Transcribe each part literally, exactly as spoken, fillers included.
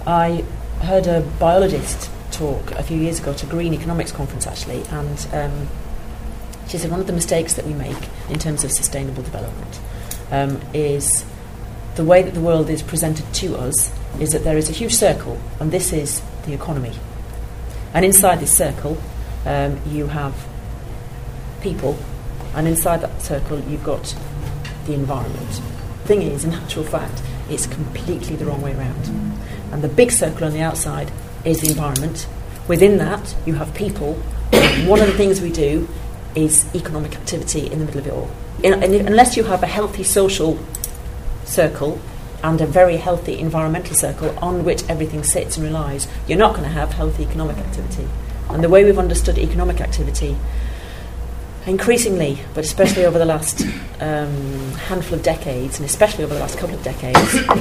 I heard a biologist talk a few years ago at a green economics conference, actually, and um, she said one of the mistakes that we make in terms of sustainable development um, is the way that the world is presented to us is that there is a huge circle, and this is the economy. And inside this circle, um, you have people, and inside that circle, you've got the environment. The thing is, in actual fact, it's completely the wrong way around. And the big circle on the outside is the environment. Within that, you have people. One of the things we do is economic activity in the middle of it all. In, in, unless you have a healthy social circle and a very healthy environmental circle on which everything sits and relies, you're not going to have healthy economic activity. And the way we've understood economic activity, increasingly, but especially over the last um, handful of decades, and especially over the last couple of decades,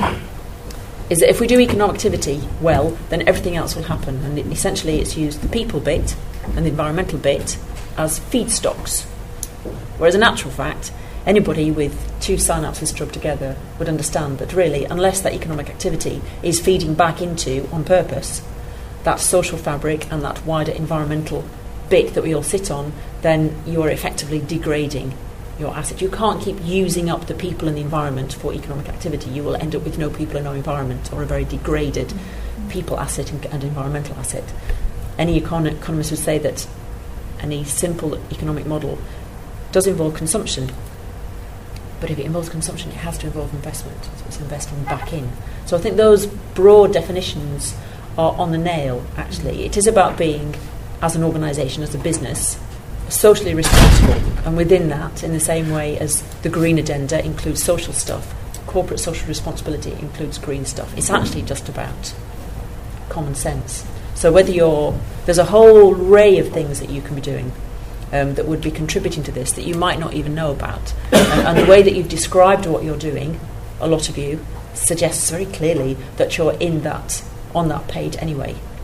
is that if we do economic activity well, then everything else will happen. And it, essentially it's used the people bit and the environmental bit as feedstocks. Whereas in actual fact, anybody with two synapses drugged together would understand that really, unless that economic activity is feeding back into, on purpose, that social fabric and that wider environmental bit that we all sit on, then you're effectively degrading your asset. You can't keep using up the people and the environment for economic activity. You will end up with no people and no environment, or a very degraded mm-hmm. people asset and, and environmental asset. Any econ- economist would say that any simple economic model does involve consumption, but if it involves consumption, it has to involve investment. So it's investing back in. So I think those broad definitions are on the nail, actually. It is about being, as an organisation, as a business, socially responsible, and within that, in the same way as the green agenda includes social stuff, corporate social responsibility includes green stuff. It's actually just about common sense. So whether you're, there's a whole array of things that you can be doing um, that would be contributing to this that you might not even know about. and, and the way that you've described what you're doing, a lot of you, suggests very clearly that you're in that, on that page anyway.